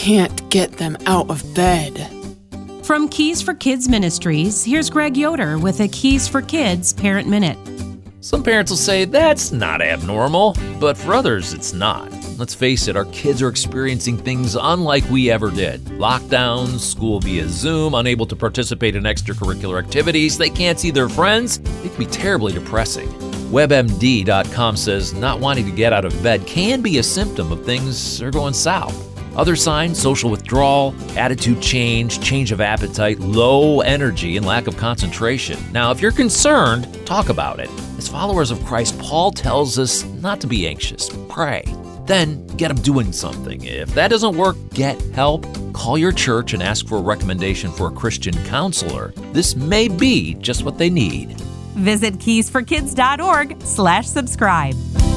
can't get them out of bed. From Keys for Kids Ministries, here's Greg Yoder with a Keys for Kids Parent Minute. Some parents will say that's not abnormal, but for others, it's not. Let's face it, our kids are experiencing things unlike we ever did. Lockdowns, school via Zoom, unable to participate in extracurricular activities, they can't see their friends. It can be terribly depressing. WebMD.com says not wanting to get out of bed can be a symptom of things are going south. Other signs: social withdrawal, attitude change, change of appetite, low energy, and lack of concentration. Now, if you're concerned, talk about it. As followers of Christ, Paul tells us not to be anxious, pray. Then get them doing something. If that doesn't work, get help. Call your church and ask for a recommendation for a Christian counselor. This may be just what they need. Visit keysforkids.org/subscribe.